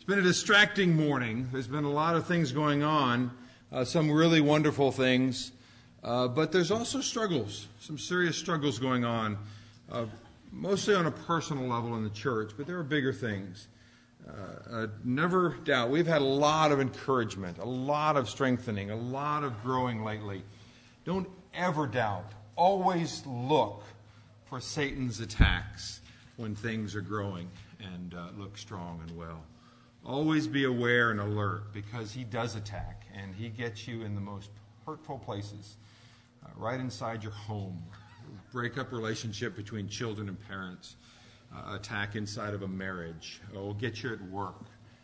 It's been a distracting morning. There's been a lot of things going on, some really wonderful things, but there's also struggles, some serious struggles going on, mostly on a personal level in the church, but there are bigger things. Never doubt, we've had a lot of encouragement, a lot of strengthening, a lot of growing lately. Don't ever doubt. Always look for Satan's attacks when things are growing and look strong and well. Always be aware and alert, because he does attack, and he gets you in the most hurtful places, right inside your home. Break up relationship between children and parents. Attack inside of a marriage. Get you at work.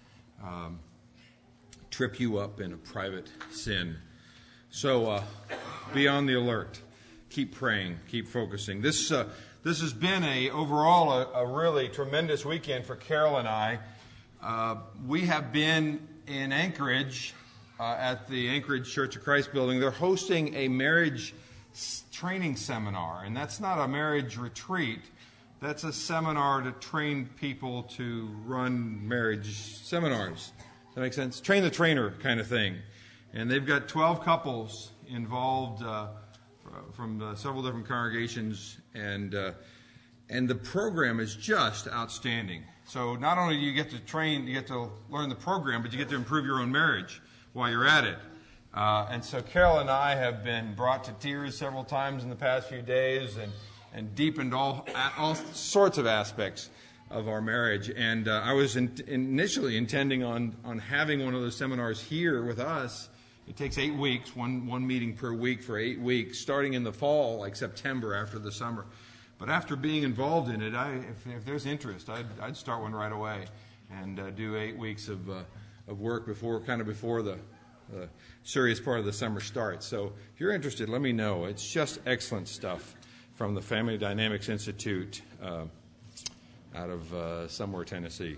Trip you up in a private sin. So be on the alert. Keep praying. Keep focusing. This has been overall a really tremendous weekend for Carol and I. We have been in Anchorage at the Anchorage Church of Christ building. They're hosting a marriage training seminar, and that's not a marriage retreat. That's a seminar to train people to run marriage seminars. Does that make sense? Train the trainer kind of thing. And they've got 12 couples involved from several different congregations, and the program is just outstanding. So not only do you get to train, you get to learn the program, but you get to improve your own marriage while you're at it. And so Carol and I have been brought to tears several times in the past few days and deepened all sorts of aspects of our marriage. And I was initially intending on having one of those seminars here with us. It takes 8 weeks, one meeting per week for 8 weeks, starting in the fall, like September after the summer. But after being involved in it, if there's interest, I'd start one right away and do 8 weeks of work before the serious part of the summer starts. So if you're interested, let me know. It's just excellent stuff from the Family Dynamics Institute out of somewhere, Tennessee.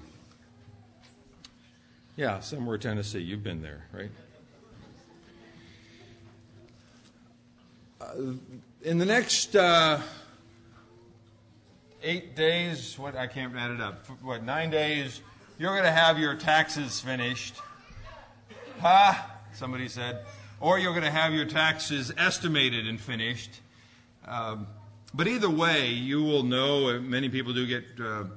Yeah, somewhere, Tennessee. You've been there, right? In the next 8 days, I can't add it up. 9 days, you're going to have your taxes finished. Somebody said. Or you're going to have your taxes estimated and finished. But either way, you will know, many people do get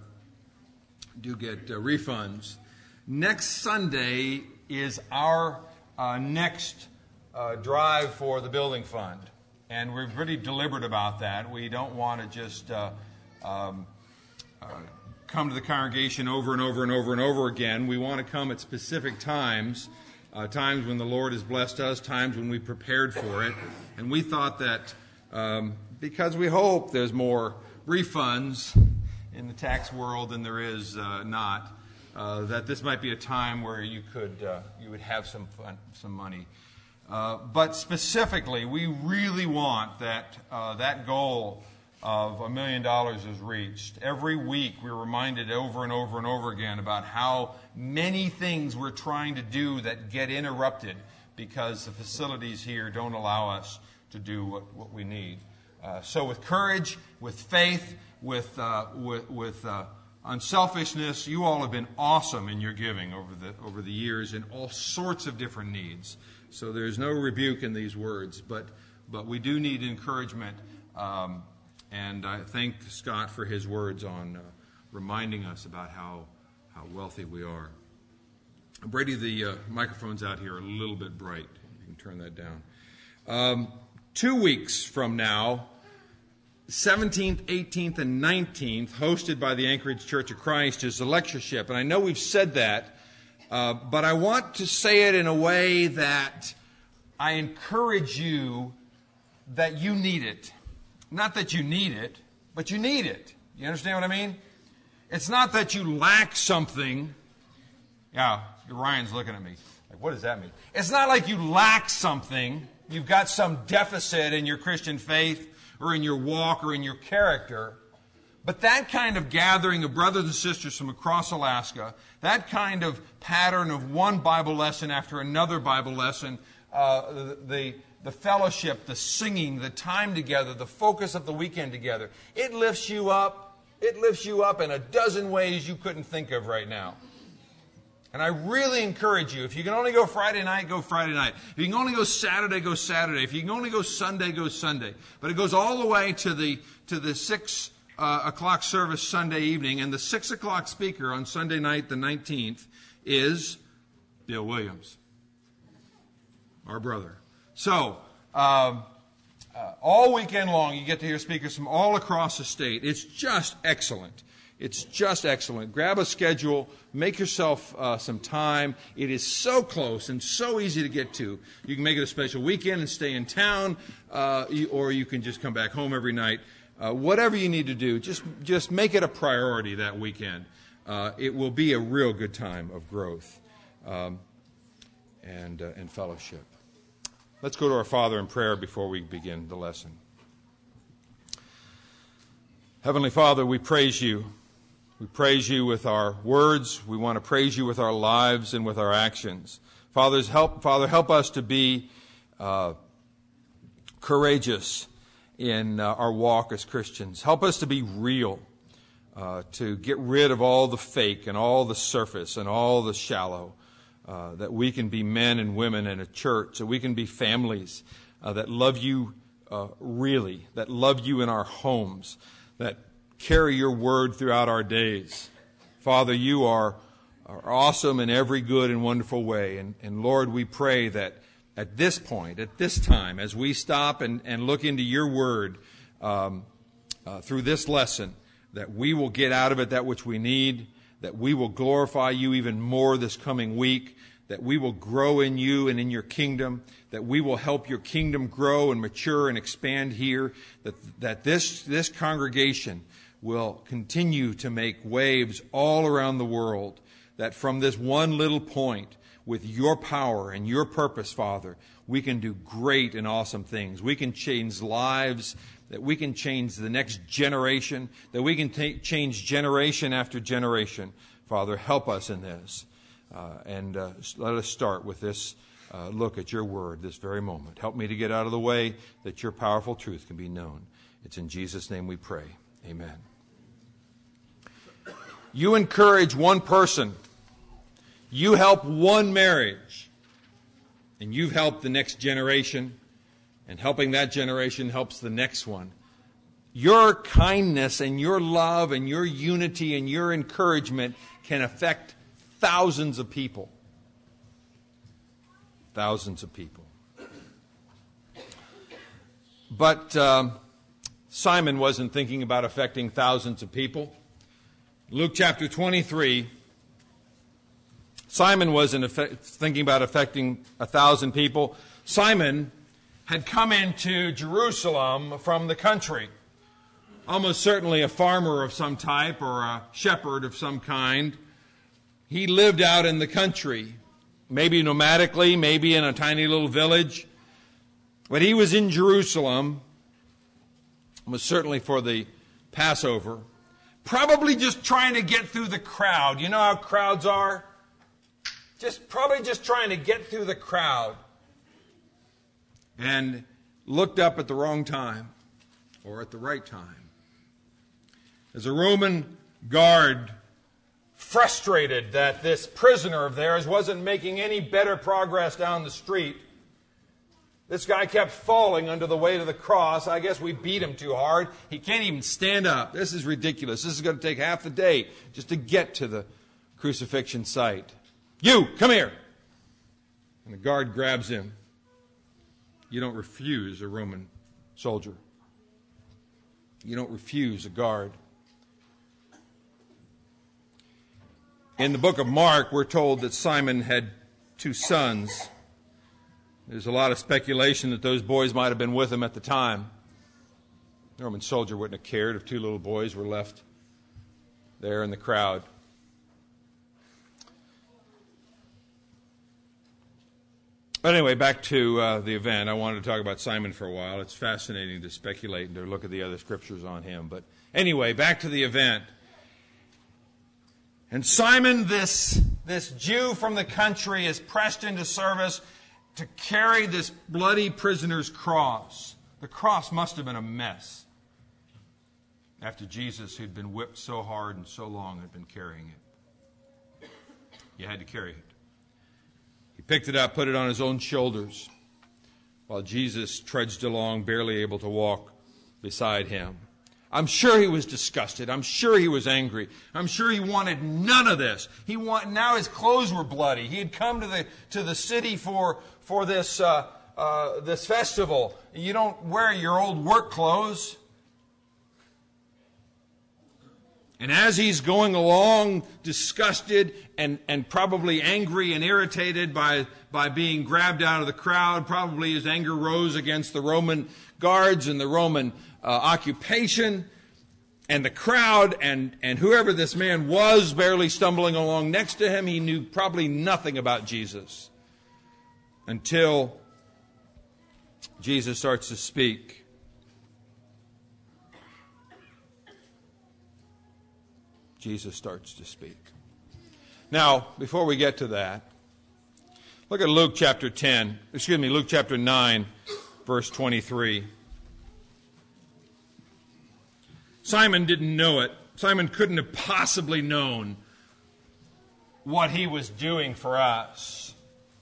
refunds. Next Sunday is our next drive for the building fund. And we're pretty deliberate about that. We don't want to just come to the congregation over and over and over and over again. We want to come at specific times, times when the Lord has blessed us, times when we prepared for it. And we thought that because we hope there's more refunds in the tax world than there is not, that this might be a time where you would have some money. But specifically, we really want that goal of $1 million is reached. Every week we're reminded over and over and over again about how many things we're trying to do that get interrupted because the facilities here don't allow us to do what we need. So with courage, with faith, with unselfishness, you all have been awesome in your giving over the years in all sorts of different needs. So there's no rebuke in these words, but we do need encouragement. And I thank Scott for his words on reminding us about how wealthy we are. Brady, the microphone's out here a little bit bright. You can turn that down. 2 weeks from now, 17th, 18th, and 19th, hosted by the Anchorage Church of Christ, is the lectureship. And I know we've said that, but I want to say it in a way that I encourage you that you need it. Not that you need it, but you need it. You understand what I mean? It's not that you lack something. Yeah, Ryan's looking at me. Like, what does that mean? It's not like you lack something. You've got some deficit in your Christian faith or in your walk or in your character. But that kind of gathering of brothers and sisters from across Alaska, that kind of pattern of one Bible lesson after another Bible lesson, the fellowship, the singing, the time together, the focus of the weekend together, it lifts you up. It lifts you up in a dozen ways you couldn't think of right now. And I really encourage you, if you can only go Friday night, go Friday night. If you can only go Saturday, go Saturday. If you can only go Sunday, go Sunday. But it goes all the way to the 6 o'clock service Sunday evening. And the 6 o'clock speaker on Sunday night, the 19th, is Bill Williams, our brother. So, all weekend long, you get to hear speakers from all across the state. It's just excellent. It's just excellent. Grab a schedule. Make yourself some time. It is so close and so easy to get to. You can make it a special weekend and stay in town, or you can just come back home every night. Whatever you need to do, just make it a priority that weekend. It will be a real good time of growth and fellowship. Let's go to our Father in prayer before we begin the lesson. Heavenly Father, we praise you. We praise you with our words. We want to praise you with our lives and with our actions. Father, help us to be courageous in our walk as Christians. Help us to be real, to get rid of all the fake and all the surface and all the shallow, that we can be men and women in a church, that we can be families that love you really, that love you in our homes, that carry your word throughout our days. Father, you are awesome in every good and wonderful way. And Lord, we pray that at this point, at this time, as we stop and look into your word through this lesson, that we will get out of it that which we need, that we will glorify you even more this coming week, that we will grow in you and in your kingdom, that we will help your kingdom grow and mature and expand here, that this congregation will continue to make waves all around the world, that from this one little point, with your power and your purpose, Father, we can do great and awesome things. We can change lives, that we can change the next generation, that we can change generation after generation. Father, help us in this. And let us start with this look at your word this very moment. Help me to get out of the way that your powerful truth can be known. It's in Jesus' name we pray. Amen. You encourage one person. You help one marriage. And you've helped the next generation. And helping that generation helps the next one. Your kindness and your love and your unity and your encouragement can affect thousands of people. Thousands of people. But Simon wasn't thinking about affecting thousands of people. Luke chapter 23, Simon wasn't thinking about affecting 1,000 people. Simon had come into Jerusalem from the country. Almost certainly a farmer of some type or a shepherd of some kind. He lived out in the country, maybe nomadically, maybe in a tiny little village. But he was in Jerusalem, most certainly for the Passover, probably just trying to get through the crowd. You know how crowds are? Probably just trying to get through the crowd. And looked up at the wrong time, or at the right time. As a Roman guard, frustrated that this prisoner of theirs wasn't making any better progress down the street, this guy kept falling under the weight of the cross. I guess we beat him too hard. He can't even stand up. This is ridiculous. This is going to take half the day just to get to the crucifixion site. You, come here. And the guard grabs him. You don't refuse a Roman soldier. You don't refuse a guard. In the book of Mark, we're told that Simon had 2 sons. There's a lot of speculation that those boys might have been with him at the time. The Roman soldier wouldn't have cared if 2 little boys were left there in the crowd. But anyway, back to the event. I wanted to talk about Simon for a while. It's fascinating to speculate and to look at the other scriptures on him. But anyway, back to the event. And Simon, this Jew from the country, is pressed into service to carry this bloody prisoner's cross. The cross must have been a mess after Jesus, who'd been whipped so hard and so long, had been carrying it. You had to carry it. He picked it up, put it on his own shoulders, while Jesus trudged along, barely able to walk beside him. I'm sure he was disgusted. I'm sure he was angry. I'm sure he wanted none of this. Now his clothes were bloody. He had come to the city for this this festival. You don't wear your old work clothes. And as he's going along, disgusted and probably angry and irritated by being grabbed out of the crowd, probably his anger rose against the Roman guards and the Roman occupation and the crowd and whoever this man was barely stumbling along next to him. He knew probably nothing about Jesus until Jesus starts to speak. Jesus starts to speak. Now, before we get to that, look at Luke chapter 9, verse 23. Simon didn't know it. Simon couldn't have possibly known what he was doing for us.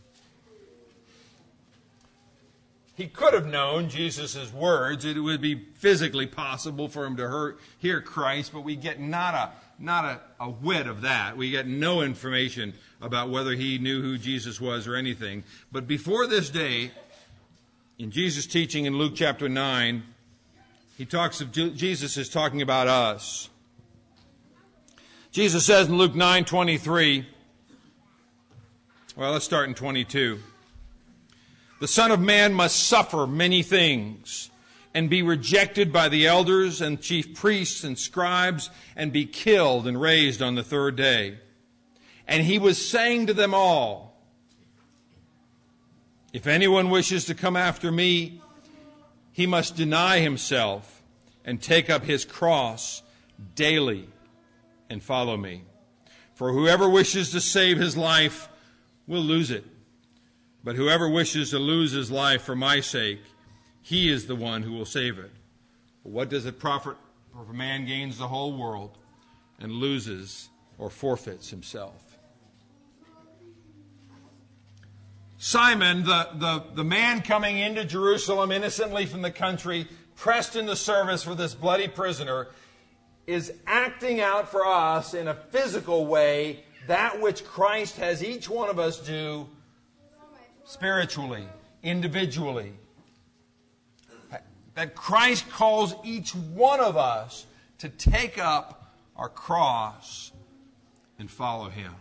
He could have known Jesus' words. It would be physically possible for him to hear Christ, but we get not a whit of that. We get no information about whether he knew who Jesus was or anything. But before this day, in Jesus' teaching in Luke chapter 9, Jesus is talking about us. Jesus says in Luke 9:23, well, let's start in 22. The Son of Man must suffer many things and be rejected by the elders and chief priests and scribes and be killed and raised on the third day. And he was saying to them all, if anyone wishes to come after me, he must deny himself and take up his cross daily and follow me. For whoever wishes to save his life will lose it. But whoever wishes to lose his life for my sake, he is the one who will save it. But what does it profit if a man gains the whole world and loses or forfeits himself? Simon, the man coming into Jerusalem innocently from the country, pressed into service for this bloody prisoner, is acting out for us in a physical way that which Christ has each one of us do spiritually, individually. That Christ calls each one of us to take up our cross and follow him.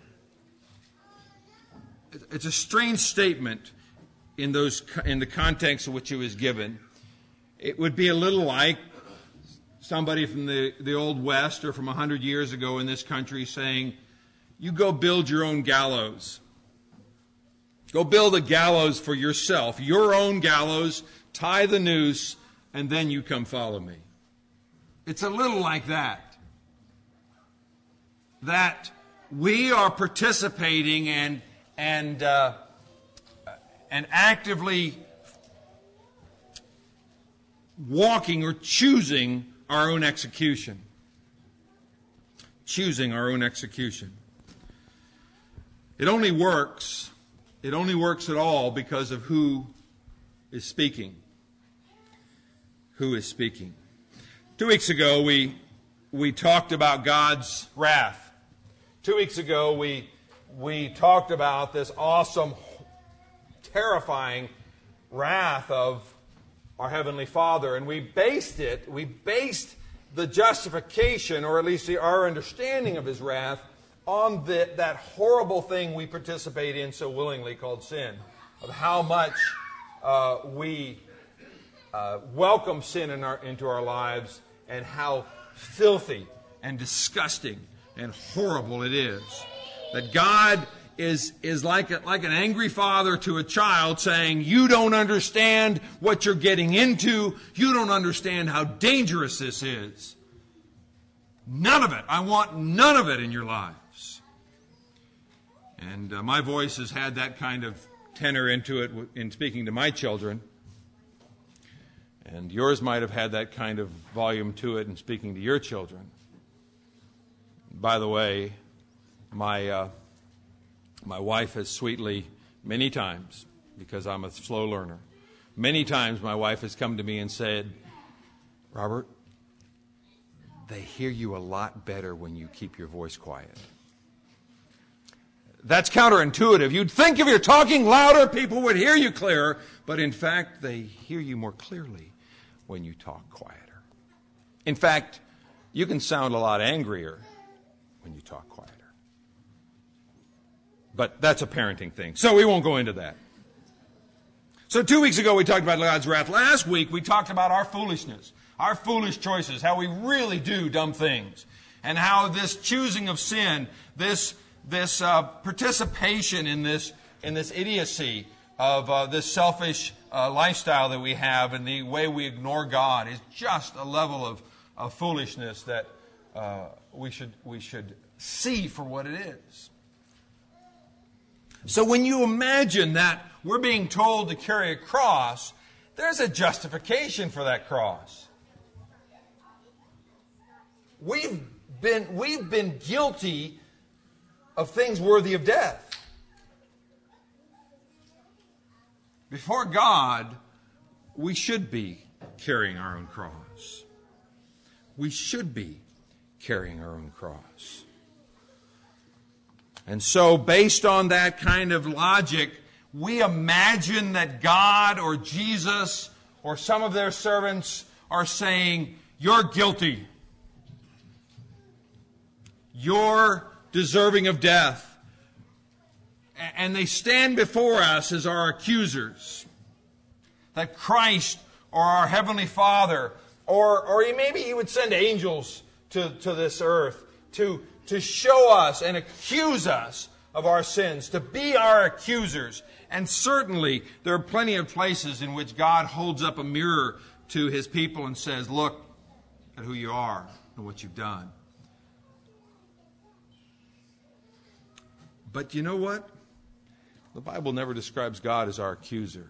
It's a strange statement in the context in which it was given. It would be a little like somebody from the Old West or from 100 years ago in this country saying, you go build your own gallows. Go build a gallows for yourself, your own gallows, tie the noose, and then you come follow me. It's a little like that. That we are participating and actively walking or choosing our own execution. Choosing our own execution. It only works at all because of who is speaking. Who is speaking. 2 weeks ago, we talked about God's wrath. 2 weeks ago, we talked about this awesome, terrifying wrath of our Heavenly Father. And we based the justification, or at least our understanding of His wrath, on that horrible thing we participate in so willingly called sin. Of how much we welcome sin into our lives, and how filthy and disgusting and horrible it is. That God is like an angry father to a child saying, you don't understand what you're getting into. You don't understand how dangerous this is. None of it. I want none of it in your lives. And my voice has had that kind of tenor into it in speaking to my children. And yours might have had that kind of volume to it in speaking to your children. By the way, my My wife has sweetly, many times, because I'm a slow learner, many times my wife has come to me and said, Robert, they hear you a lot better when you keep your voice quiet. That's counterintuitive. You'd think if you're talking louder, people would hear you clearer, but in fact, they hear you more clearly when you talk quieter. In fact, you can sound a lot angrier when you talk quieter. But that's a parenting thing, so we won't go into that. So 2 weeks ago, we talked about God's wrath. Last week, we talked about our foolishness, our foolish choices, how we really do dumb things, and how this choosing of sin, this participation in this idiocy of this selfish lifestyle that we have and the way we ignore God is just a level of foolishness that we should see for what it is. So when you imagine that we're being told to carry a cross, there's a justification for that cross. We've been guilty of things worthy of death. Before God, we should be carrying our own cross. We should be carrying our own cross. And so, based on that kind of logic, we imagine that God or Jesus or some of their servants are saying, you're guilty. You're deserving of death. And they stand before us as our accusers. That Christ or our Heavenly Father, or maybe He would send angels to this earth to show us and accuse us of our sins, to be our accusers. And certainly there are plenty of places in which God holds up a mirror to His people and says, look at who you are and what you've done. But you know what? The Bible never describes God as our accuser.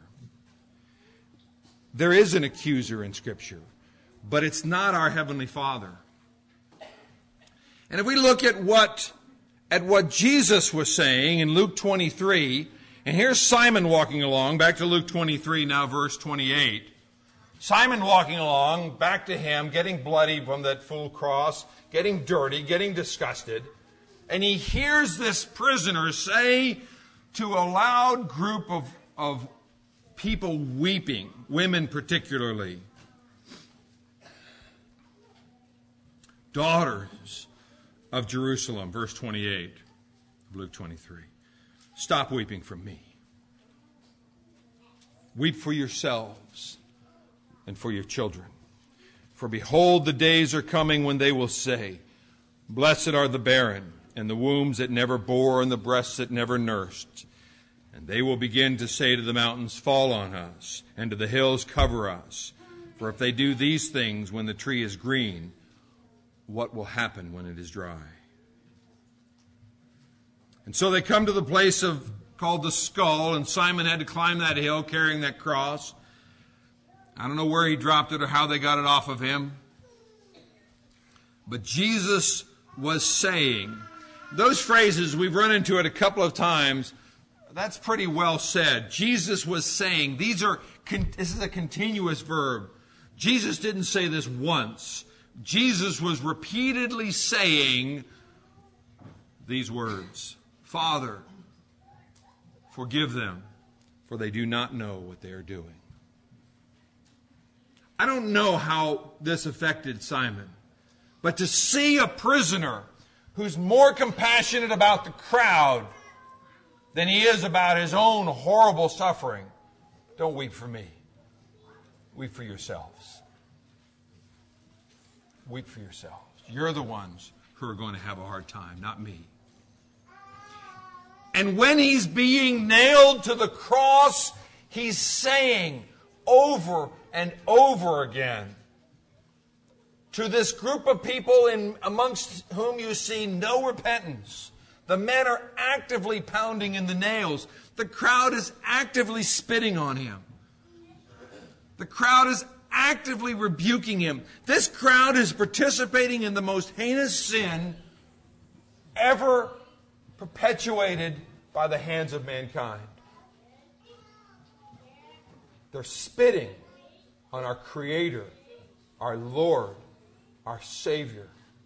There is an accuser in Scripture, but it's not our Heavenly Father. And if we look at what Jesus was saying in Luke 23, and here's Simon walking along, back to Luke 23, now verse 28. Simon walking along, back to him, getting bloody from that full cross, getting dirty, getting disgusted. And he hears this prisoner say to a loud group of people weeping, women particularly, daughters of Jerusalem, verse 28 of Luke 23. Stop weeping for me. Weep for yourselves and for your children. For behold, the days are coming when they will say, blessed are the barren, and the wombs that never bore, and the breasts that never nursed. And they will begin to say to the mountains, fall on us, and to the hills, cover us. For if they do these things when the tree is green, what will happen when it is dry? And so they come to the place called the skull, and Simon had to climb that hill carrying that cross. I don't know where he dropped it or how they got it off of him. But Jesus was saying, those phrases, we've run into it a couple of times. That's pretty well said. Jesus was saying, this is a continuous verb. Jesus didn't say this once. Jesus was repeatedly saying these words. Father, forgive them, for they do not know what they are doing. I don't know how this affected Simon, but to see a prisoner who's more compassionate about the crowd than he is about his own horrible suffering, don't weep for me. Weep for yourselves. Weep for yourselves. You're the ones who are going to have a hard time, not me. And when he's being nailed to the cross, he's saying over and over again to this group of people amongst whom you see no repentance. The men are actively pounding in the nails. The crowd is actively spitting on him. The crowd is actively rebuking him. This crowd is participating in the most heinous sin ever perpetuated by the hands of mankind. They're spitting on our Creator, our Lord, our Savior.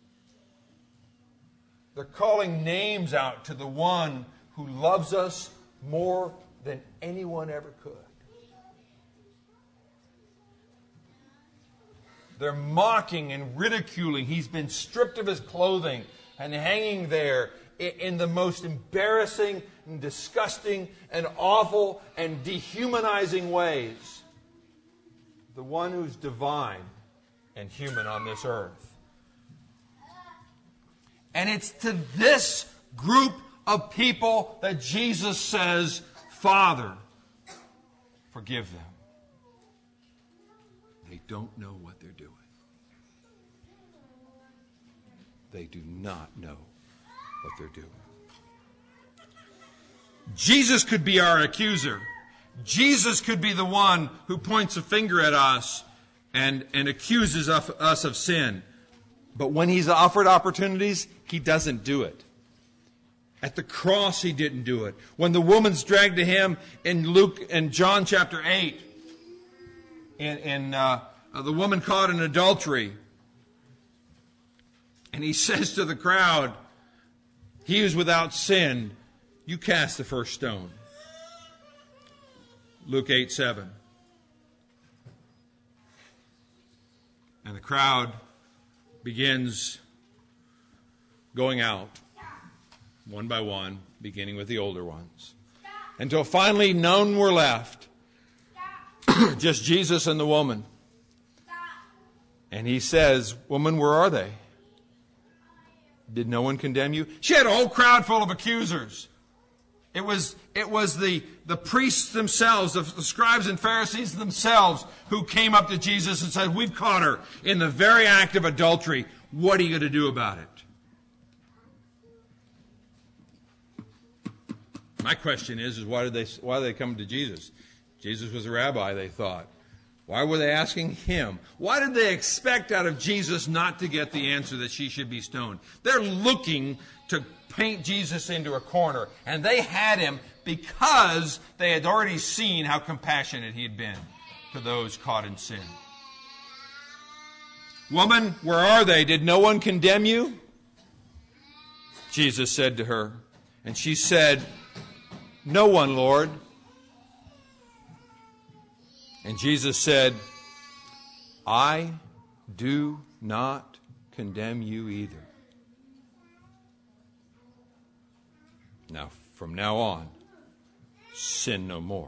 They're calling names out to the one who loves us more than anyone ever could. They're mocking and ridiculing. He's been stripped of his clothing and hanging there in the most embarrassing and disgusting and awful and dehumanizing ways. The one who's divine and human on this earth. And it's to this group of people that Jesus says, Father, forgive them. They don't know what they're doing. They do not know what they're doing. Jesus could be our accuser. Jesus could be the one who points a finger at us and accuses us of sin. But when he's offered opportunities, he doesn't do it. At the cross, he didn't do it. When the woman's dragged to him in John chapter 8, the woman caught in adultery, and he says to the crowd, he who's without sin, you cast the first stone. Luke 8:7. And the crowd begins going out, one by one, beginning with the older ones, until finally none were left, just Jesus and the woman. And he says, woman, where are they? Did no one condemn you? She had a whole crowd full of accusers. It was the priests themselves, the scribes and Pharisees themselves, who came up to Jesus and said, we've caught her in the very act of adultery. What are you going to do about it? My question is why did they come to Jesus? Jesus was a rabbi, they thought. Why were they asking him? Why did they expect out of Jesus not to get the answer that she should be stoned? They're looking to paint Jesus into a corner. And they had him because they had already seen how compassionate he had been to those caught in sin. Woman, where are they? Did no one condemn you? Jesus said to her. And she said, no one, Lord. And Jesus said, I do not condemn you either. Now, from now on, sin no more.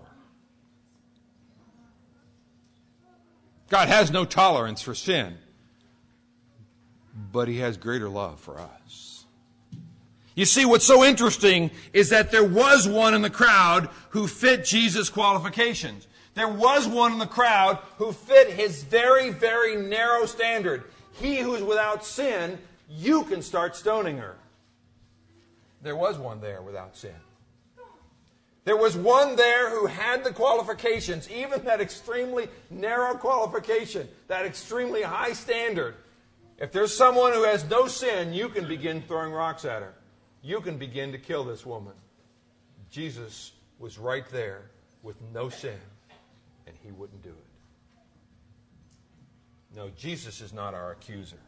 God has no tolerance for sin, but he has greater love for us. You see, what's so interesting is that there was one in the crowd who fit Jesus' qualifications. There was one in the crowd who fit his very, very narrow standard. He who's without sin, you can start stoning her. There was one there without sin. There was one there who had the qualifications, even that extremely narrow qualification, that extremely high standard. If there's someone who has no sin, you can begin throwing rocks at her. You can begin to kill this woman. Jesus was right there with no sin, and he wouldn't do it. No, Jesus is not our accuser.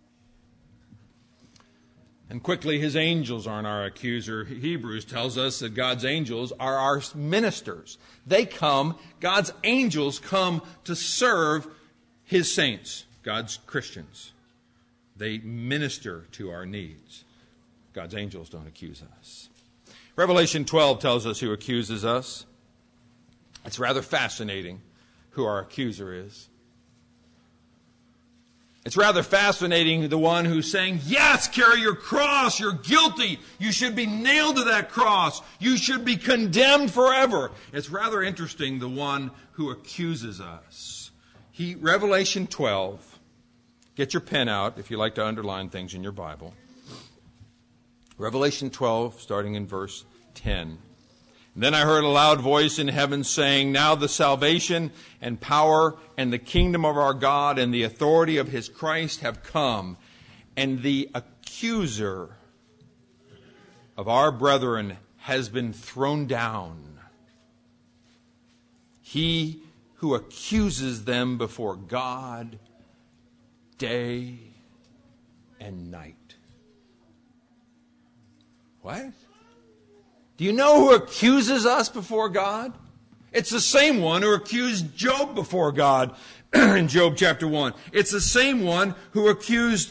And quickly, his angels aren't our accuser. Hebrews tells us that God's angels are our ministers. They come, God's angels come to serve his saints, God's Christians. They minister to our needs. God's angels don't accuse us. Revelation 12 tells us who accuses us. It's rather fascinating who our accuser is. It's rather fascinating, the one who's saying, yes, carry your cross, you're guilty, you should be nailed to that cross, you should be condemned forever. It's rather interesting, the one who accuses us. Revelation 12, get your pen out if you like to underline things in your Bible. Revelation 12, starting in verse 10. Then I heard a loud voice in heaven saying, now the salvation and power and the kingdom of our God and the authority of his Christ have come, and the accuser of our brethren has been thrown down. He who accuses them before God day and night. What? Do you know who accuses us before God? It's the same one who accused Job before God in Job chapter 1. It's the same one who accused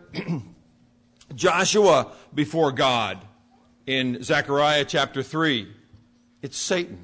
Joshua before God in Zechariah chapter 3. It's Satan.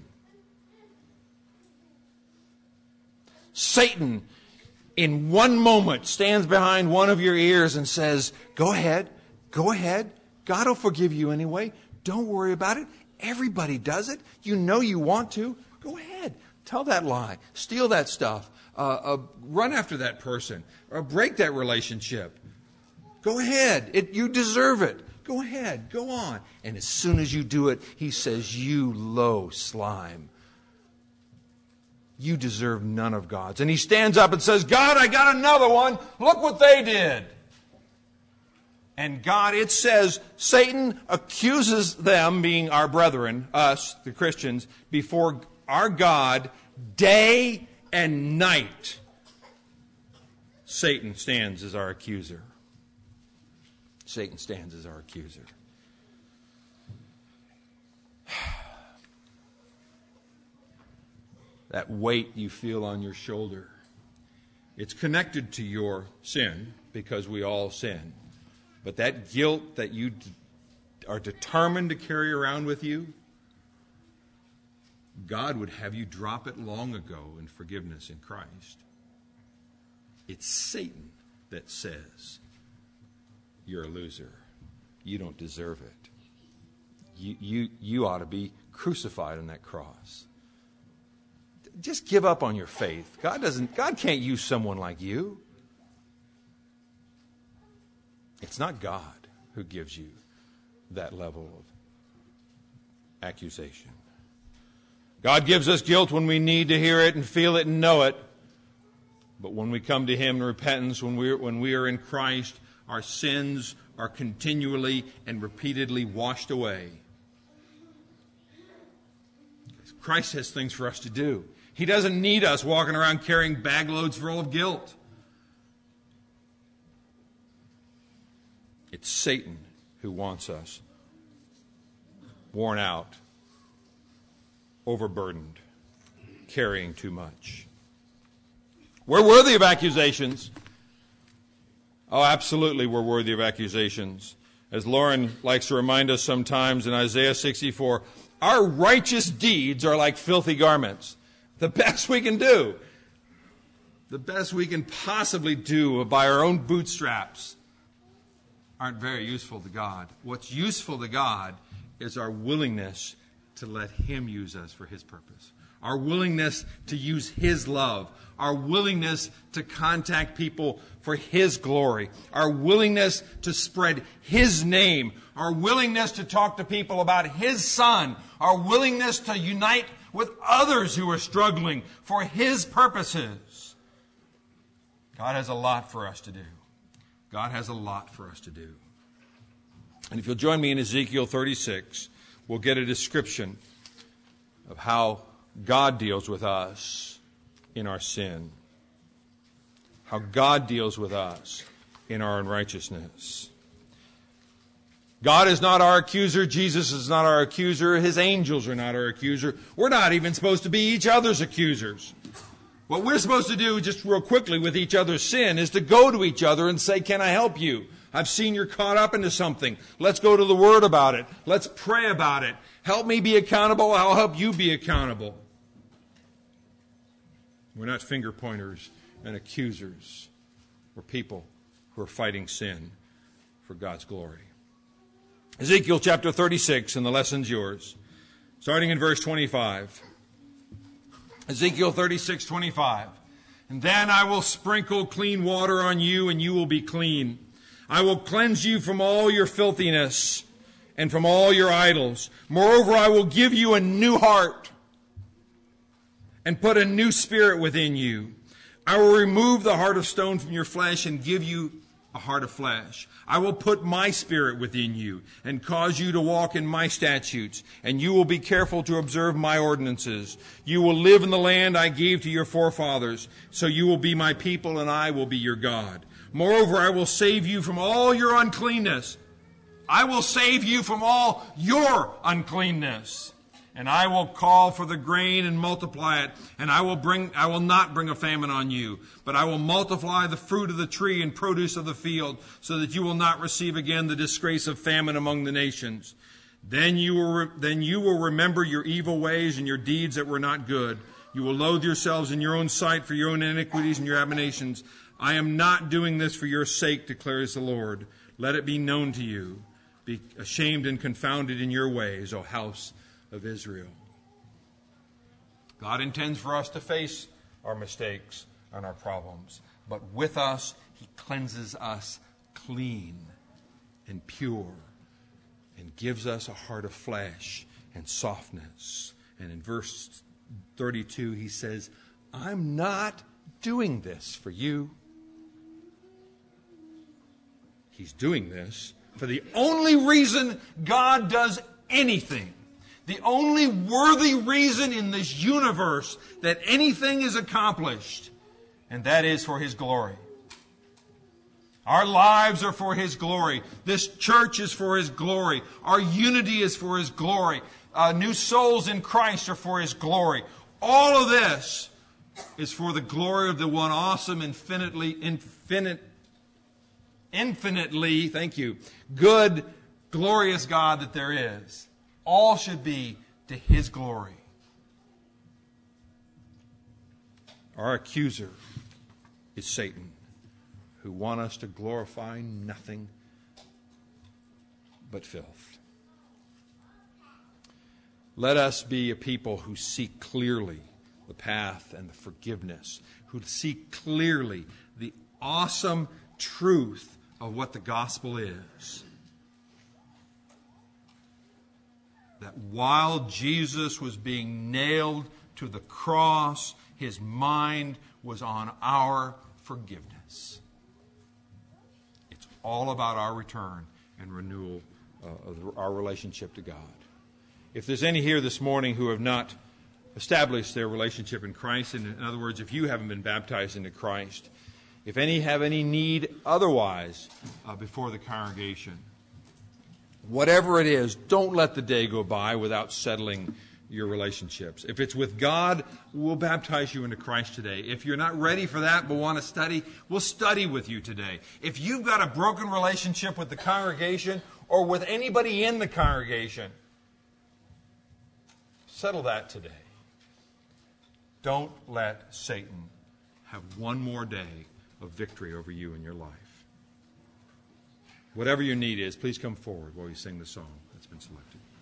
Satan, in one moment, stands behind one of your ears and says, go ahead. God will forgive you anyway. Don't worry about it. Everybody does it. You know you want to. Go ahead. Tell that lie. Steal that stuff. Run after that person. Or break that relationship. Go ahead. You deserve it. Go ahead. Go on. And as soon as you do it, he says, you low slime. You deserve none of God's. And he stands up and says, God, I got another one. Look what they did. And God, it says, Satan accuses them, being our brethren, us, the Christians, before our God day and night. Satan stands as our accuser. Satan stands as our accuser. That weight you feel on your shoulder, it's connected to your sin because we all sin. But that guilt that you are determined to carry around with you, God would have you drop it long ago in forgiveness in Christ. It's Satan that says, you're a loser. You don't deserve it. You ought to be crucified on that cross. Just give up on your faith. God can't use someone like you. It's not God who gives you that level of accusation. God gives us guilt when we need to hear it and feel it and know it. But when we come to Him in repentance, when we are in Christ, our sins are continually and repeatedly washed away. Christ has things for us to do. He doesn't need us walking around carrying bag loads full of guilt. It's Satan who wants us worn out, overburdened, carrying too much. We're worthy of accusations. Oh, absolutely we're worthy of accusations. As Lauren likes to remind us sometimes in Isaiah 64, our righteous deeds are like filthy garments. The best we can do, the best we can possibly do by our own bootstraps, aren't very useful to God. What's useful to God is our willingness to let Him use us for His purpose. Our willingness to use His love. Our willingness to contact people for His glory. Our willingness to spread His name. Our willingness to talk to people about His Son. Our willingness to unite with others who are struggling for His purposes. God has a lot for us to do. God has a lot for us to do. And if you'll join me in Ezekiel 36, we'll get a description of how God deals with us in our sin. How God deals with us in our unrighteousness. God is not our accuser. Jesus is not our accuser. His angels are not our accuser. We're not even supposed to be each other's accusers. What we're supposed to do, just real quickly with each other's sin, is to go to each other and say, can I help you? I've seen you're caught up into something. Let's go to the Word about it. Let's pray about it. Help me be accountable. I'll help you be accountable. We're not finger pointers and accusers. We're people who are fighting sin for God's glory. Ezekiel chapter 36, and the lesson's yours. Starting in verse 25. Ezekiel 36:25. And then I will sprinkle clean water on you, and you will be clean. I will cleanse you from all your filthiness and from all your idols. Moreover, I will give you a new heart and put a new spirit within you. I will remove the heart of stone from your flesh and give you a heart of flesh. I will put my spirit within you and cause you to walk in my statutes, and you will be careful to observe my ordinances. You will live in the land I gave to your forefathers, so you will be my people and I will be your God. Moreover, I will save you from all your uncleanness. I will save you from all your uncleanness. And I will call for the grain and multiply it. And I will not bring a famine on you, but I will multiply the fruit of the tree and produce of the field, so that you will not receive again the disgrace of famine among the nations. Then you will remember your evil ways and your deeds that were not good. You will loathe yourselves in your own sight for your own iniquities and your abominations. I am not doing this for your sake, declares the Lord. Let it be known to you. Be ashamed and confounded in your ways, O house of Israel. God intends for us to face our mistakes and our problems, but with us, He cleanses us clean and pure and gives us a heart of flesh and softness. And in verse 32, He says, I'm not doing this for you. He's doing this for the only reason God does anything. The only worthy reason in this universe that anything is accomplished, and that is for His glory. Our lives are for His glory. This church is for His glory. Our unity is for His glory. New souls in Christ are for His glory. All of this is for the glory of the one awesome, infinitely, thank you, good, glorious God that there is. All should be to His glory. Our accuser is Satan, who wants us to glorify nothing but filth. Let us be a people who seek clearly the path and the forgiveness, who seek clearly the awesome truth of what the gospel is. That while Jesus was being nailed to the cross, His mind was on our forgiveness. It's all about our return and renewal of our relationship to God. If there's any here this morning who have not established their relationship in Christ, in other words, if you haven't been baptized into Christ, if any have any need otherwise before the congregation, whatever it is, don't let the day go by without settling your relationships. If it's with God, we'll baptize you into Christ today. If you're not ready for that but want to study, we'll study with you today. If you've got a broken relationship with the congregation or with anybody in the congregation, settle that today. Don't let Satan have one more day of victory over you in your life. Whatever your need is, please come forward while we sing the song that's been selected.